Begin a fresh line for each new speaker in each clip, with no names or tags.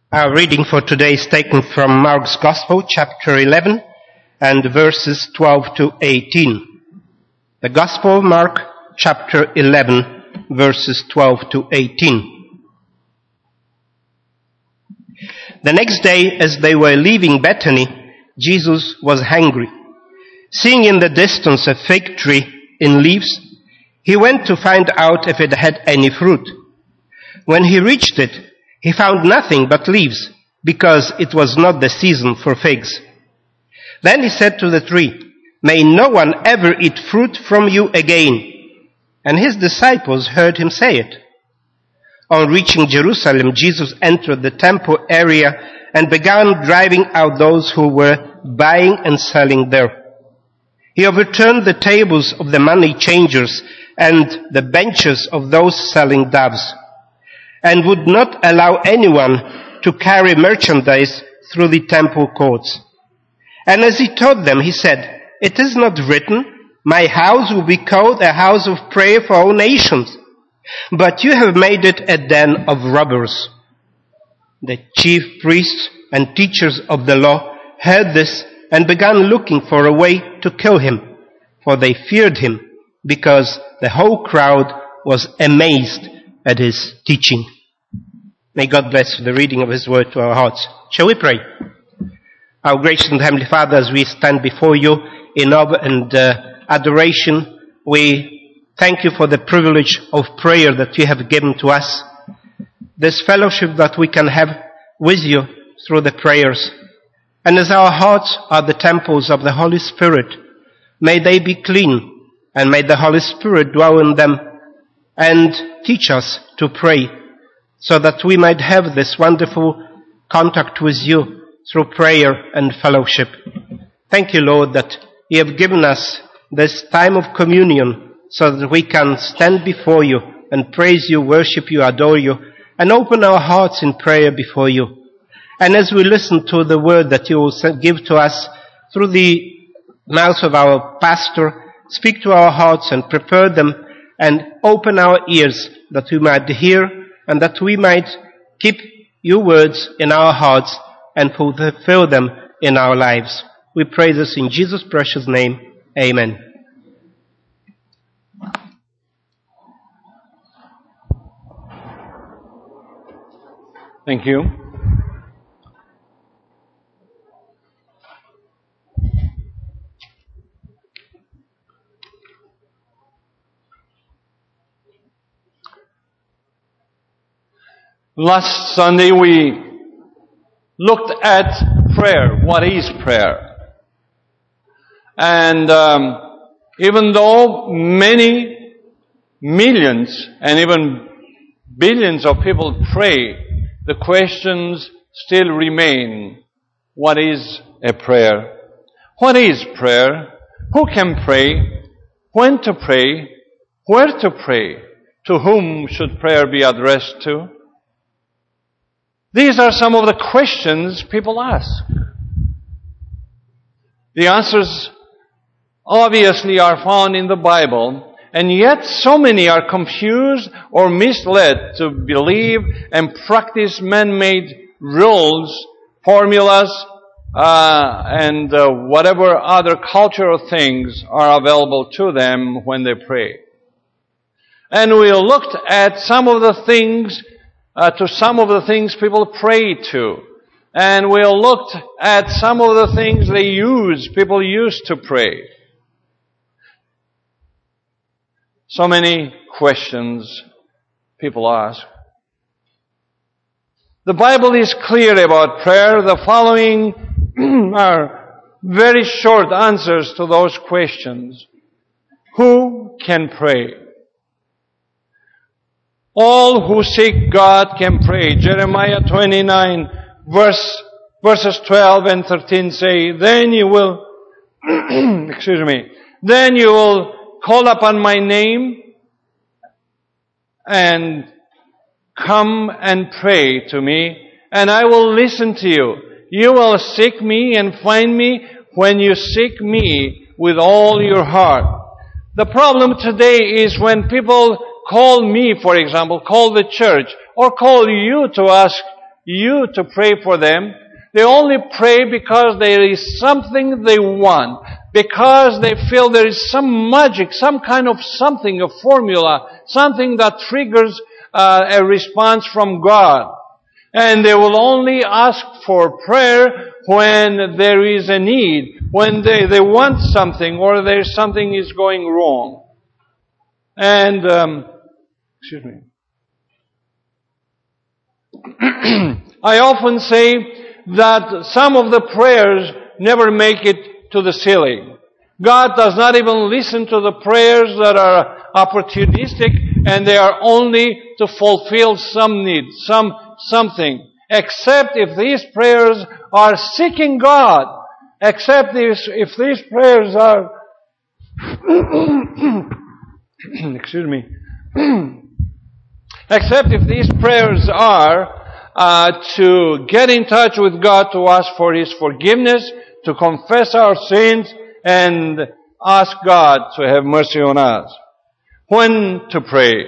Our reading for today is taken from Mark's Gospel, chapter 11, and verses 12 to 18. The Gospel of Mark, chapter 11, verses 12 to 18. The next day, as they were leaving Bethany, Jesus was hungry. Seeing in the distance a fig tree in leaves, he went to find out if it had any fruit. When he reached it, he found nothing but leaves, because it was not the season for figs. Then he said to the tree, "May no one ever eat fruit from you again." And his disciples heard him say it. On reaching Jerusalem, Jesus entered the temple area and began driving out those who were buying and selling there. He overturned the tables of the money changers and the benches of those selling doves, and would not allow anyone to carry merchandise through the temple courts. And as he taught them, he said, "It is not written, 'My house will be called a house of prayer for all nations,' but you have made it a den of robbers." The chief priests and teachers of the law heard this and began looking for a way to kill him, for they feared him, because the whole crowd was amazed at his teaching. May God bless the reading of his word to our hearts. Shall we pray? Our gracious and heavenly Father, as we stand before you in awe and adoration, we thank you for the privilege of prayer that you have given to us, this fellowship that we can have with you through the prayers. And as our hearts are the temples of the Holy Spirit, may they be clean, and may the Holy Spirit dwell in them and teach us to pray, so that we might have this wonderful contact with you through prayer and fellowship. Thank you, Lord, that you have given us this time of communion so that we can stand before you and praise you, worship you, adore you, and open our hearts in prayer before you. And as we listen to the word that you will give to us through the mouth of our pastor, speak to our hearts and prepare them and open our ears that we might hear and that we might keep your words in our hearts and fulfill them in our lives. We pray this in Jesus' precious name. Amen.
Thank you. Last Sunday we looked at prayer. What is prayer? And even though many millions and even billions of people pray, the questions still remain. What is a prayer? What is prayer? Who can pray? When to pray? Where to pray? To whom should prayer be addressed to? These are some of the questions people ask. The answers obviously are found in the Bible, and yet so many are confused or misled to believe and practice man-made rules, formulas, and whatever other cultural things are available to them when they pray. And we looked at some of the things people pray to. And we looked at some of the things people use to pray. So many questions people ask. The Bible is clear about prayer. The following are very short answers to those questions. Who can pray? All who seek God can pray. Jeremiah 29 verses 12 and 13 say, "Then you will, then you will call upon my name and come and pray to me, and I will listen to you. You will seek me and find me when you seek me with all your heart." The problem today is when people call me, for example, call the church, or call you to ask you to pray for them. They only pray because there is something they want, because they feel there is some magic, some kind of something, a formula, something that triggers a response from God. And they will only ask for prayer when there is a need, when they want something or there's something is going wrong. And, excuse me. I often say that some of the prayers never make it to the ceiling. God does not even listen to the prayers that are opportunistic and they are only to fulfill some need, something. Except if these prayers are seeking God. Except if these prayers are excuse me. Except if these prayers are to get in touch with God, to ask for His forgiveness, to confess our sins, and ask God to have mercy on us. When to pray?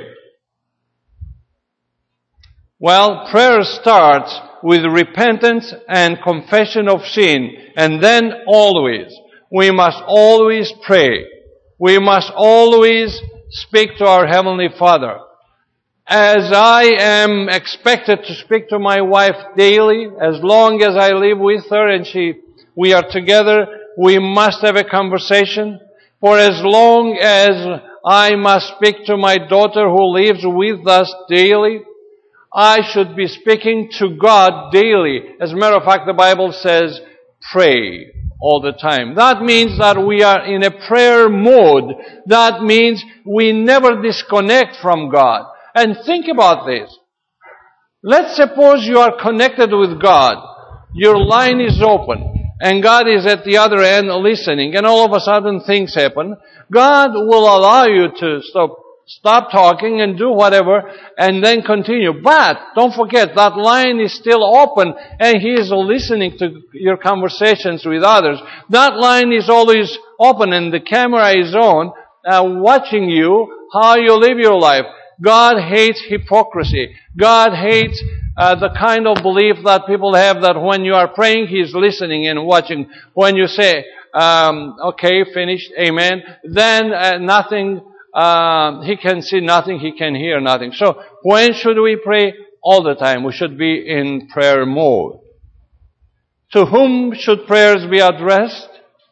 Well, prayer starts with repentance and confession of sin, and then we must always pray. We must always speak to our Heavenly Father. As I am expected to speak to my wife daily, as long as I live with her and we are together, we must have a conversation. For as long as I must speak to my daughter who lives with us daily, I should be speaking to God daily. As a matter of fact, the Bible says, pray all the time. That means that we are in a prayer mode. That means we never disconnect from God. And think about this. Let's suppose you are connected with God. Your line is open. And God is at the other end listening. And all of a sudden things happen. God will allow you to stop talking and do whatever and then continue. But don't forget, that line is still open and He is listening to your conversations with others. That line is always open and the camera is on, watching you, how you live your life. God hates hypocrisy. God hates the kind of belief that people have that when you are praying, He's listening and watching. When you say, okay, finished, amen, then nothing, He can see nothing, He can hear nothing. So when should we pray? All the time. We should be in prayer mode. To whom should prayers be addressed?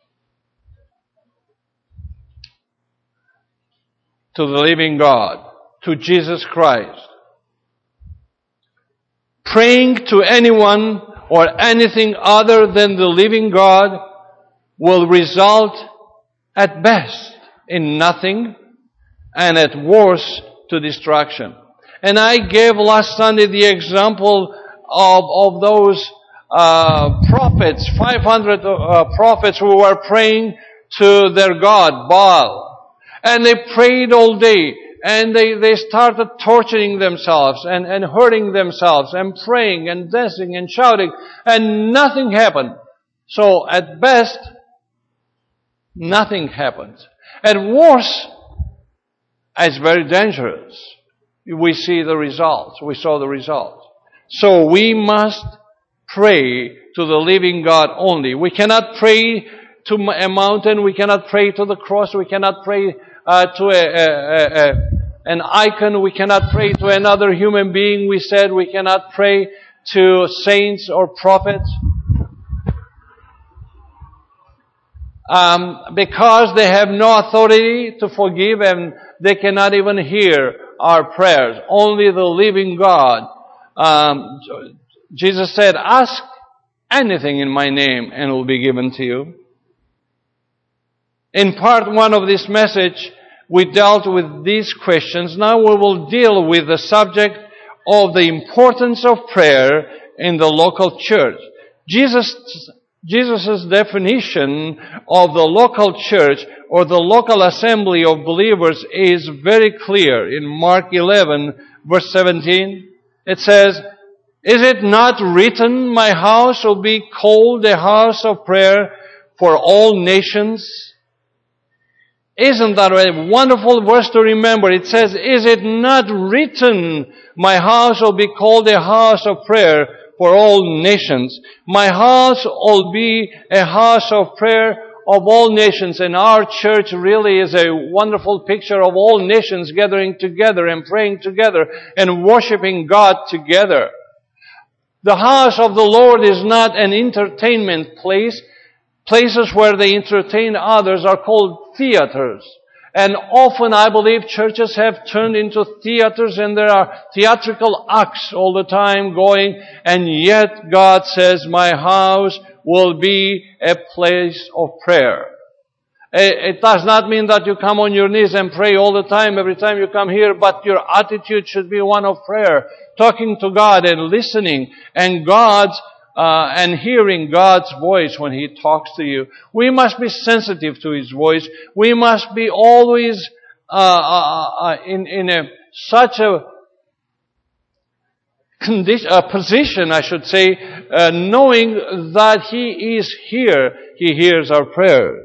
To the living God. To Jesus Christ. Praying to anyone or anything other than the living God will result at best in nothing and at worst to destruction. And I gave last Sunday the example of those prophets, 500 prophets who were praying to their god, Baal. And they prayed all day. And they started torturing themselves and hurting themselves and praying and dancing and shouting. And nothing happened. So at best, nothing happened. At worst, it's very dangerous. We see the results. We saw the results. So we must pray to the living God only. We cannot pray to a mountain. We cannot pray to the cross. We cannot pray to an icon. We cannot pray to another human being. We said we cannot pray to saints or prophets. Because they have no authority to forgive and they cannot even hear our prayers. Only the living God. Jesus said, ask anything in my name and it will be given to you. In part 1 of this message, we dealt with these questions. Now we will deal with the subject of the importance of prayer in the local church. Jesus' definition of the local church or the local assembly of believers is very clear. In Mark 11, verse 17, it says, is it not written, my house will be called a house of prayer for all nations? Isn't that a wonderful verse to remember? It says, is it not written, my house will be called a house of prayer for all nations. My house will be a house of prayer of all nations. And our church really is a wonderful picture of all nations gathering together and praying together and worshiping God together. The house of the Lord is not an entertainment place. Places where they entertain others are called theaters. And often I believe churches have turned into theaters, and there are theatrical acts all the time going, and yet God says, my house will be a place of prayer. It does not mean that you come on your knees and pray all the time, every time you come here, but your attitude should be one of prayer, talking to God and listening, and hearing God's voice when He talks to you. We must be sensitive to His voice. We must be always in such a position, I should say, knowing that He is here. He hears our prayers.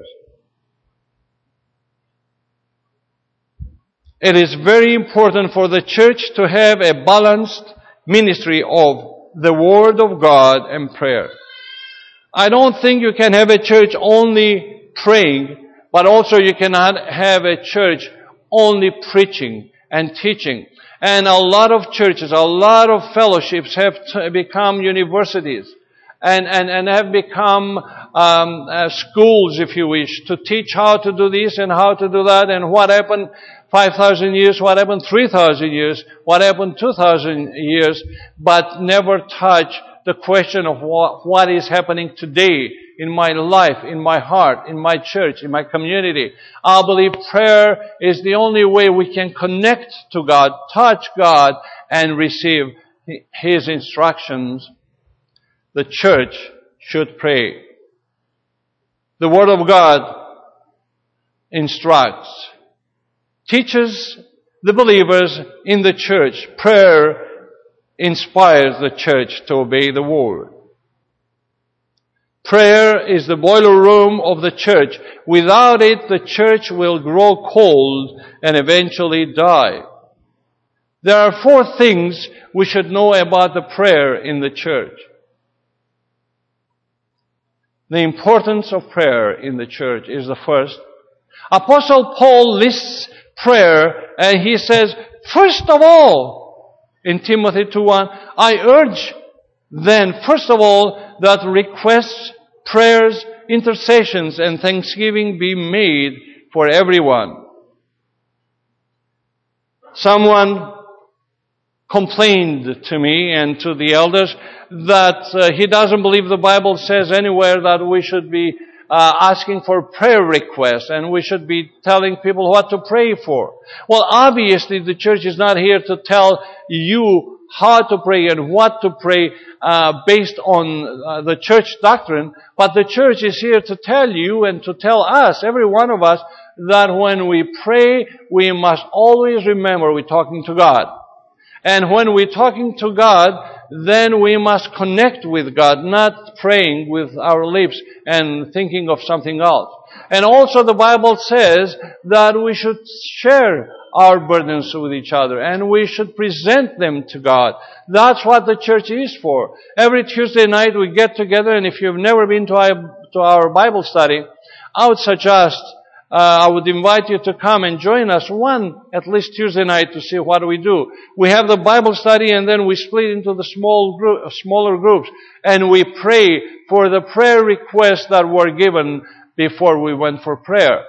It is very important for the church to have a balanced ministry of the Word of God and prayer. I don't think you can have a church only praying, but also you cannot have a church only preaching and teaching. And a lot of churches, a lot of fellowships have become universities and have become schools, if you wish, to teach how to do this and how to do that, and what happened 5,000 years, what happened 3,000 years, what happened 2,000 years, but never touch the question of what is happening today in my life, in my heart, in my church, in my community. I believe prayer is the only way we can connect to God, touch God, and receive His instructions. The church should pray. The Word of God instructs, teaches the believers in the church. Prayer inspires the church to obey the Word. Prayer is the boiler room of the church. Without it, the church will grow cold and eventually die. There are 4 things we should know about the prayer in the church. The importance of prayer in the church is the first. Apostle Paul lists prayer, and he says, first of all, in Timothy 2:1, I urge then, first of all, that requests, prayers, intercessions, and thanksgiving be made for everyone. Someone complained to me and to the elders that he doesn't believe the Bible says anywhere that we should be asking for prayer requests and we should be telling people what to pray for. Well, obviously the church is not here to tell you how to pray and what to pray based on the church doctrine, but the church is here to tell you and to tell us, every one of us, that when we pray, we must always remember we're talking to God. And when we're talking to God, then we must connect with God, not praying with our lips and thinking of something else. And also the Bible says that we should share our burdens with each other and we should present them to God. That's what the church is for. Every Tuesday night we get together, and if you've never been to our Bible study, I would suggest I would invite you to come and join us at least Tuesday night to see what we do. We have the Bible study and then we split into the smaller groups and we pray for the prayer requests that were given before we went for prayer.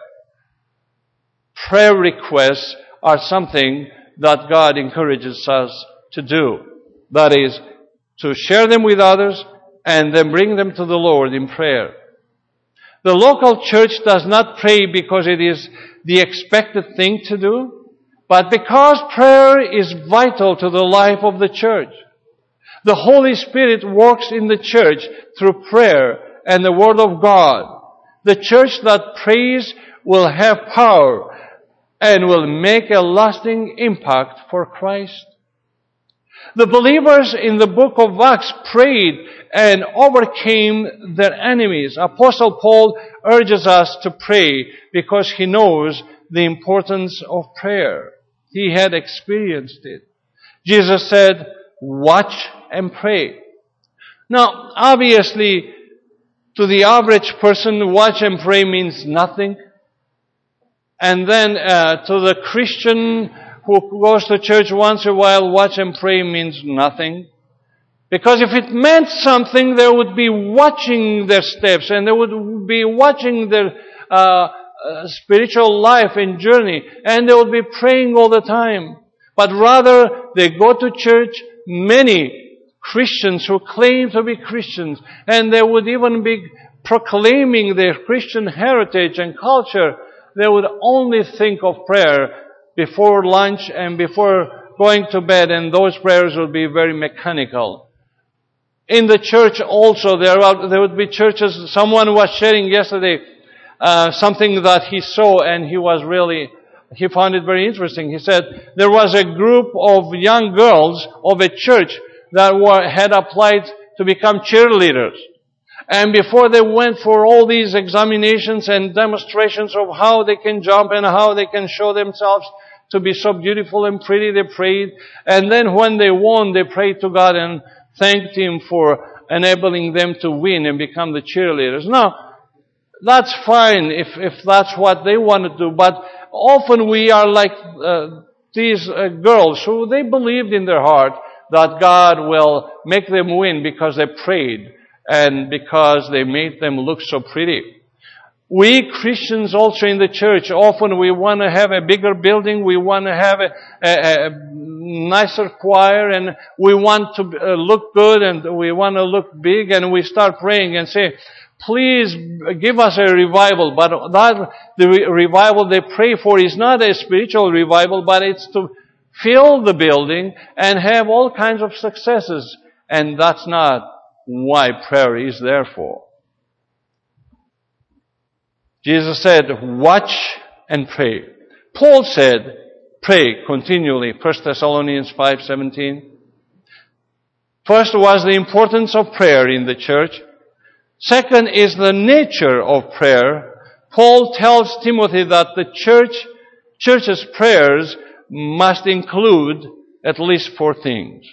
Prayer requests are something that God encourages us to do. That is, to share them with others and then bring them to the Lord in prayer. The local church does not pray because it is the expected thing to do, but because prayer is vital to the life of the church. The Holy Spirit works in the church through prayer and the Word of God. The church that prays will have power and will make a lasting impact for Christ. The believers in the book of Acts prayed and overcame their enemies. Apostle Paul urges us to pray because he knows the importance of prayer. He had experienced it. Jesus said, watch and pray. Now, obviously, to the average person, watch and pray means nothing. And then to the Christian who goes to church once in a while, watch and pray means nothing. Because if it meant something, they would be watching their steps and they would be watching their spiritual life and journey, and they would be praying all the time. But rather, they go to church, many Christians who claim to be Christians, and they would even be proclaiming their Christian heritage and culture. They would only think of prayer before lunch and before going to bed, and those prayers would be very mechanical. In the church also, there would be churches. Someone was sharing yesterday something that he saw, and he found it very interesting. He said there was a group of young girls of a church that had applied to become cheerleaders. And before they went for all these examinations and demonstrations of how they can jump and how they can show themselves to be so beautiful and pretty, they prayed. And then when they won, they prayed to God and thanked Him for enabling them to win and become the cheerleaders. Now, that's fine if that's what they want to do, but often we are like these girls who they believed in their heart that God will make them win because they prayed and because they made them look so pretty. We Christians also in the church, often we want to have a bigger building, we want to have a nicer choir, and we want to look good and we want to look big, and we start praying and say, please give us a revival. But the revival they pray for is not a spiritual revival, but it's to fill the building and have all kinds of successes. And that's not why prayer is there for. Jesus said, watch and pray. Paul said, pray continually. 1 Thessalonians 5:17. First was the importance of prayer in the church. Second is the nature of prayer. Paul tells Timothy that the church's prayers must include at least 4 things.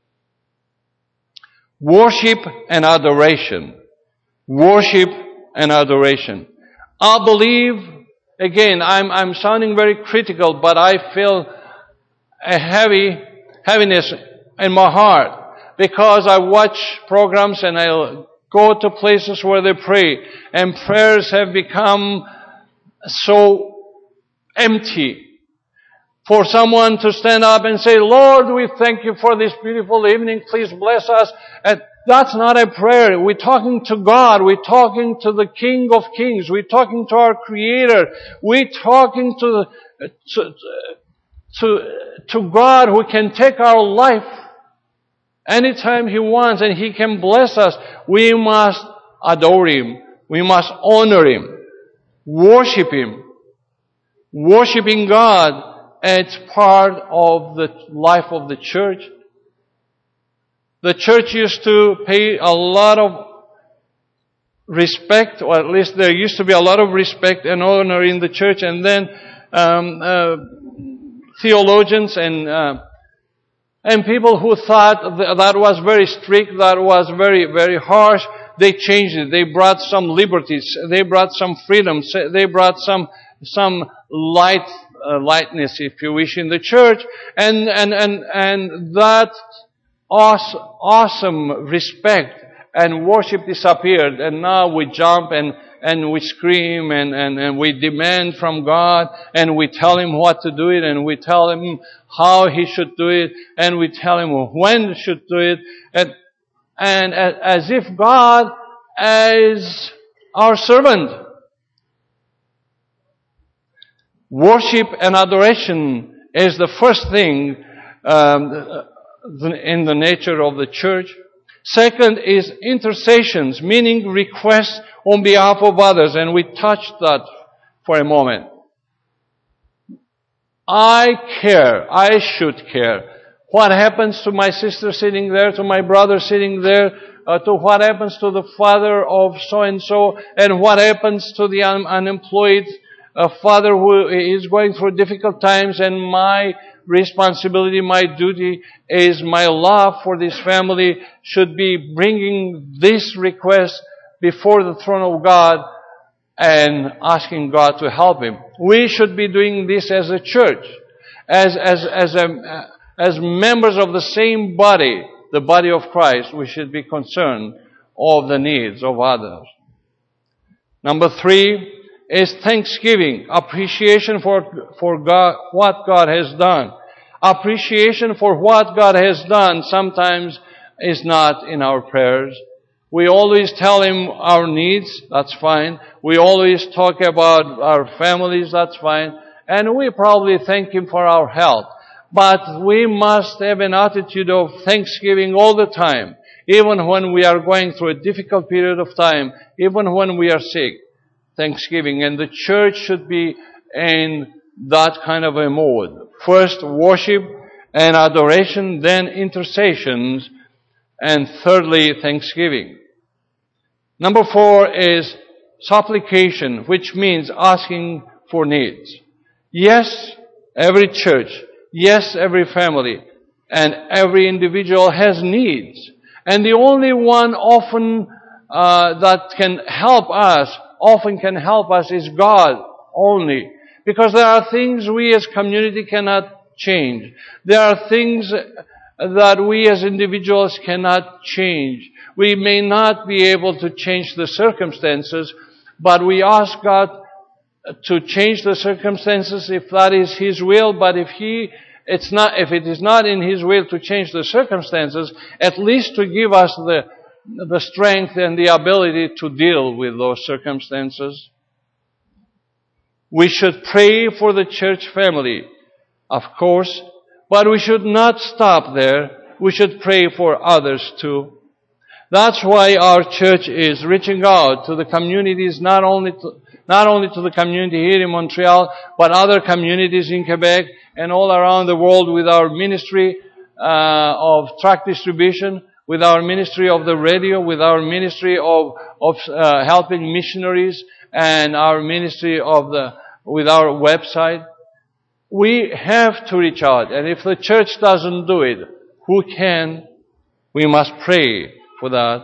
Worship and adoration. Worship and adoration. I believe, again, I'm sounding very critical, but I feel a heaviness in my heart because I watch programs and I go to places where they pray, and prayers have become so empty. For someone to stand up and say, Lord, we thank you for this beautiful evening, please bless us. And that's not a prayer. We're talking to God. We're talking to the King of Kings. We're talking to our Creator. We're talking to God who can take our life anytime He wants, and He can bless us. We must adore Him. We must honor Him. Worship Him. Worshiping God, it's part of the life of the church. The church used to pay a lot of respect, or at least there used to be a lot of respect and honor in the church, and then theologians and people who thought that was very strict, that was very, very harsh, they changed it. They brought some liberties. They brought some freedoms. They brought some lightness, if you wish, in the church. And that awesome respect and worship disappeared. And now we jump and we scream and we demand from God, and we tell Him what to do it, and we tell Him how He should do it, and we tell Him when He should do it, and as if God is our servant. Worship and adoration is the first thing in the nature of the church. Second is intercessions, meaning requests on behalf of others, and we touched that for a moment. I care. I should care. What happens to my sister sitting there, to my brother sitting there, to what happens to the father of so-and-so, and what happens to the unemployed father who is going through difficult times, and my responsibility, my duty is my love for this family should be bringing this request before the throne of God and asking God to help him. We should be doing this as a church, as members of the same body, the body of Christ. We should be concerned of the needs of others. Number 3 is thanksgiving, appreciation for God, what God has done. Appreciation for what God has done sometimes is not in our prayers. We always tell Him our needs, that's fine. We always talk about our families, that's fine. And we probably thank Him for our health. But we must have an attitude of thanksgiving all the time, even when we are going through a difficult period of time, even when we are sick. Thanksgiving. And the church should be in that kind of a mode. First, worship and adoration, then intercessions, and thirdly, thanksgiving. Number 4 is supplication, which means asking for needs. Yes, every church, yes, every family, and every individual has needs. And the only one often that can help us is God only. Because there are things we as community cannot change. There are things that we as individuals cannot change. We may not be able to change the circumstances, but we ask God to change the circumstances if that is His will. But if it is not in His will to change the circumstances, at least to give us the strength and the ability to deal with those circumstances. We should pray for the church family, of course, but we should not stop there. We should pray for others too. That's why our church is reaching out to the communities, not only to the community here in Montreal, but other communities in Quebec and all around the world with our ministry of tract distribution, with our ministry of the radio, with our ministry of helping missionaries, and our ministry with our website. We have to reach out, and if the church doesn't do it, who can? We must pray for that.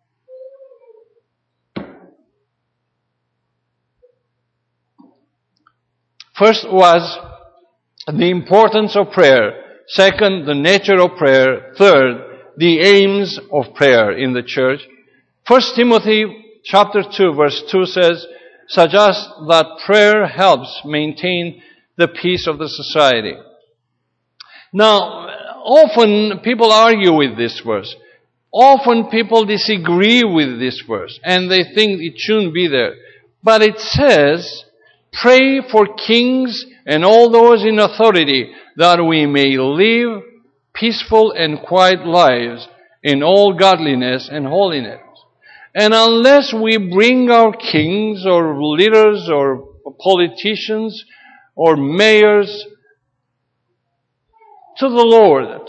First was the importance of prayer. Second, the nature of prayer. Third, the aims of prayer in the church. 1 Timothy chapter 2 verse 2 says, suggests that prayer helps maintain the peace of the society. Now, often people argue with this verse. Often people disagree with this verse and they think it shouldn't be there. But it says, pray for kings and all those in authority that we may live peaceful and quiet lives in all godliness and holiness. And unless we bring our kings or leaders or politicians or mayors to the Lord,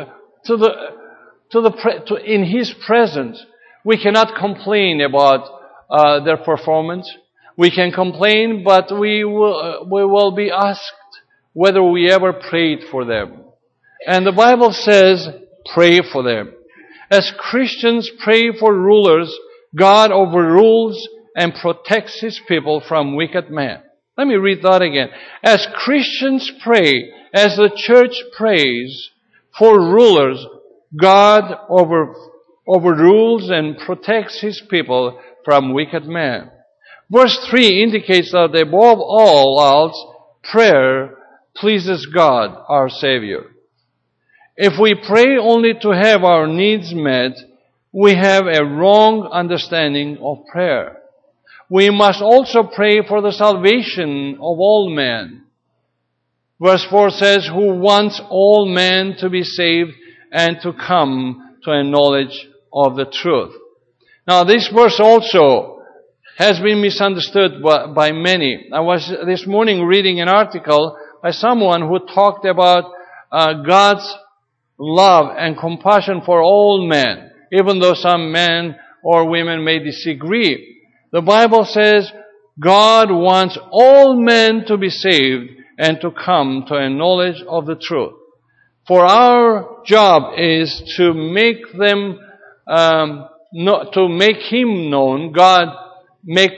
in His presence, we cannot complain about their performance. We can complain, but we will be asked whether we ever prayed for them. And the Bible says, pray for them. As Christians pray for rulers, God overrules and protects His people from wicked men. Let me read that again. As Christians pray, as the church prays for rulers, God overrules and protects His people from wicked men. Verse 3 indicates that above all else, prayer pleases God, our Savior. If we pray only to have our needs met, we have a wrong understanding of prayer. We must also pray for the salvation of all men. Verse 4 says, who wants all men to be saved and to come to a knowledge of the truth. Now this verse also has been misunderstood by many. I was this morning reading an article by someone who talked about God's love and compassion for all men, even though some men or women may disagree. The Bible says God wants all men to be saved and to come to a knowledge of the truth. For our job is to make them, to make Him known, make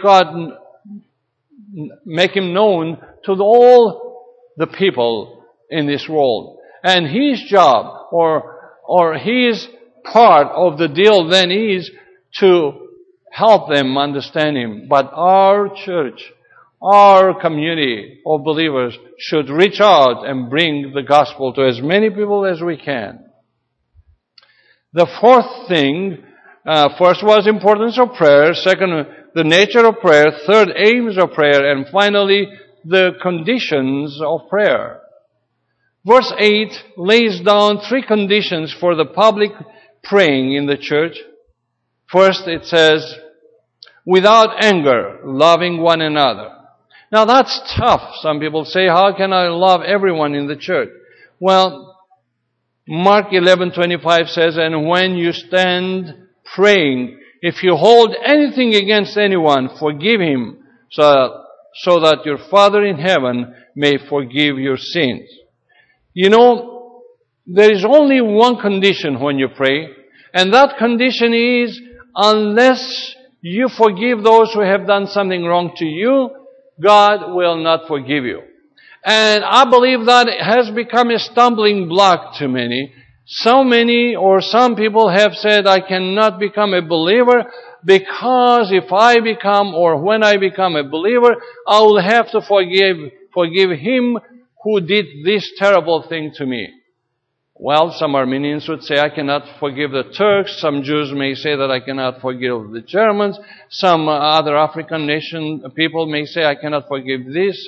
Him known to all the people in this world. And His job, or His part of the deal then is to help them understand Him. But our church, our community of believers should reach out and bring the gospel to as many people as we can. The fourth thing, first was importance of prayer, second, the nature of prayer, third, aims of prayer, and finally, the conditions of prayer. Verse 8 lays down three conditions for the public praying in the church. First, it says, without anger, loving one another. Now that's tough. Some people say, how can I love everyone in the church? Well, Mark 11:25 says, and when you stand praying, if you hold anything against anyone, forgive him, so that your Father in heaven may forgive your sins. You know, there is only one condition when you pray, and that condition is, unless you forgive those who have done something wrong to you, God will not forgive you. And I believe that has become a stumbling block to many. Some people have said, I cannot become a believer because if I become, or when I become a believer, I will have to forgive him who did this terrible thing to me. Well, some Armenians would say, I cannot forgive the Turks. Some Jews may say that I cannot forgive the Germans. Some other African nation people may say, I cannot forgive this,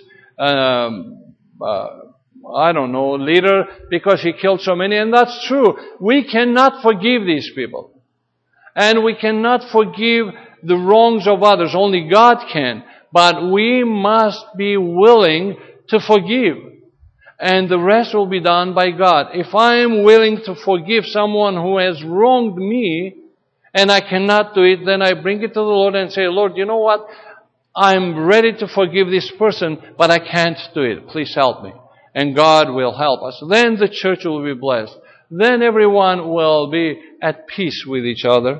leader because he killed so many. And that's true. We cannot forgive these people. And we cannot forgive the wrongs of others. Only God can. But we must be willing to forgive. And the rest will be done by God. If I am willing to forgive someone who has wronged me, and I cannot do it, then I bring it to the Lord and say, Lord, you know what? I'm ready to forgive this person, but I can't do it. Please help me. And God will help us. Then the church will be blessed. Then everyone will be at peace with each other.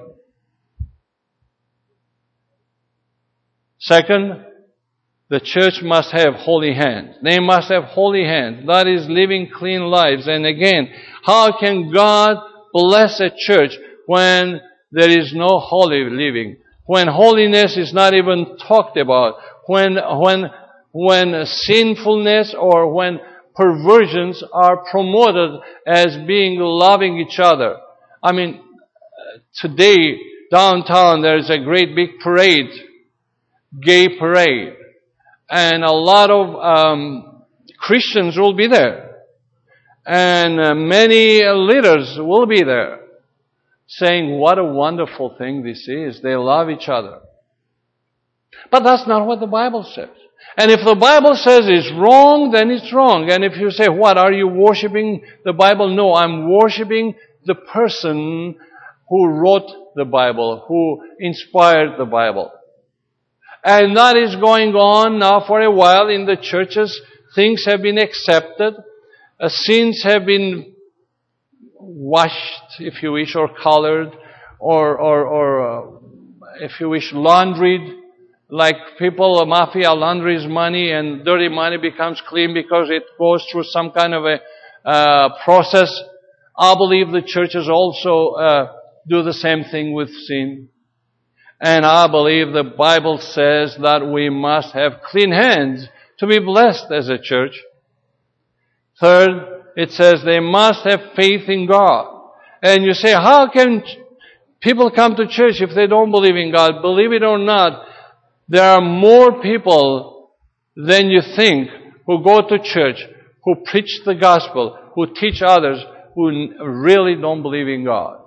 Second, the church must have holy hands. They must have holy hands. That is, living clean lives. And again, how can God bless a church when there is no holy living? When holiness is not even talked about? When sinfulness or when perversions are promoted as being loving each other. I mean, today, downtown, there is a great big parade, gay parade. And a lot of Christians will be there. And many leaders will be there saying, what a wonderful thing this is. They love each other. But that's not what the Bible says. And if the Bible says it's wrong, then it's wrong. And if you say, what, are you worshiping the Bible? No, I'm worshiping the person who wrote the Bible, who inspired the Bible. And that is going on now for a while in the churches. Things have been accepted. Sins have been washed, if you wish, or colored, or if you wish, laundried. Like people, mafia laundries money and dirty money becomes clean because it goes through some kind of a process. I believe the churches also do the same thing with sin. And I believe the Bible says that we must have clean hands to be blessed as a church. Third, it says they must have faith in God. And you say, how can people come to church if they don't believe in God? Believe it or not, there are more people than you think who go to church, who preach the gospel, who teach others, who really don't believe in God.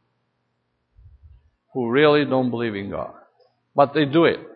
Who really don't believe in God. But they do it.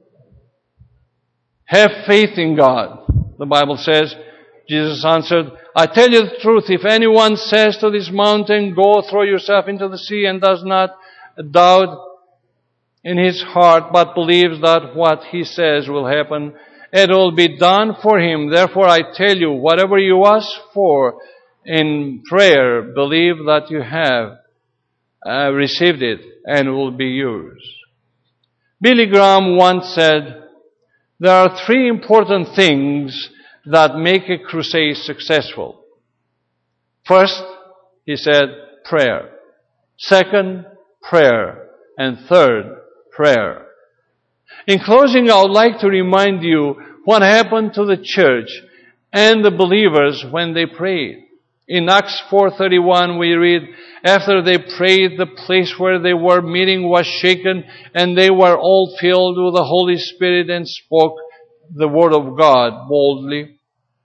Have faith in God. The Bible says, Jesus answered, I tell you the truth, if anyone says to this mountain, go throw yourself into the sea, and does not doubt in his heart, but believes that what he says will happen, it will be done for him. Therefore I tell you, whatever you ask for in prayer, believe that you have received it and will be yours. Billy Graham once said, there are three important things that make a crusade successful. First, he said, prayer. Second, prayer. And third, prayer. In closing, I would like to remind you what happened to the church and the believers when they prayed. In Acts 4:31 we read, after they prayed, the place where they were meeting was shaken, and they were all filled with the Holy Spirit and spoke the word of God boldly.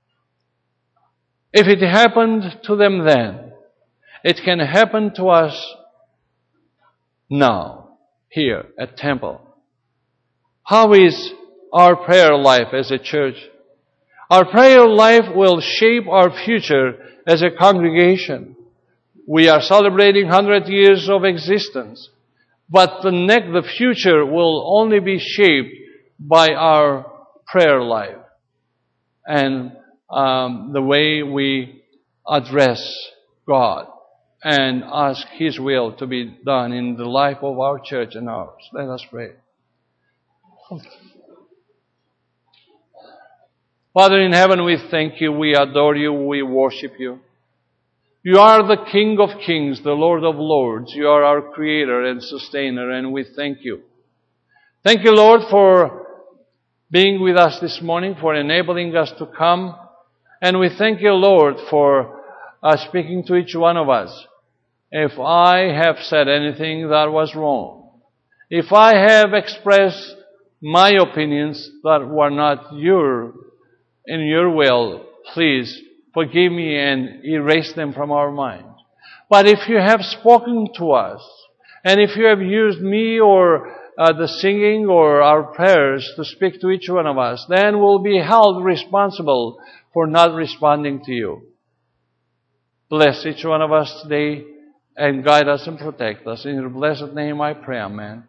If it happened to them then, it can happen to us now, here at Temple. How is our prayer life as a church? Our prayer life will shape our future as a congregation. We are celebrating 100 years of existence, but the future will only be shaped by our prayer life and the way we address God and ask His will to be done in the life of our church and ours. Let us pray. Father in heaven, we thank you, we adore you, we worship you. You are the King of kings, the Lord of lords. You are our creator and sustainer, and we thank you. Thank you, Lord, for being with us this morning, for enabling us to come. And we thank you, Lord, for speaking to each one of us. If I have said anything that was wrong, if I have expressed my opinions that were not in your will, please forgive me and erase them from our minds. But if you have spoken to us, and if you have used me or the singing or our prayers to speak to each one of us, then we'll be held responsible for not responding to you. Bless each one of us today and guide us and protect us. In your blessed name I pray, amen.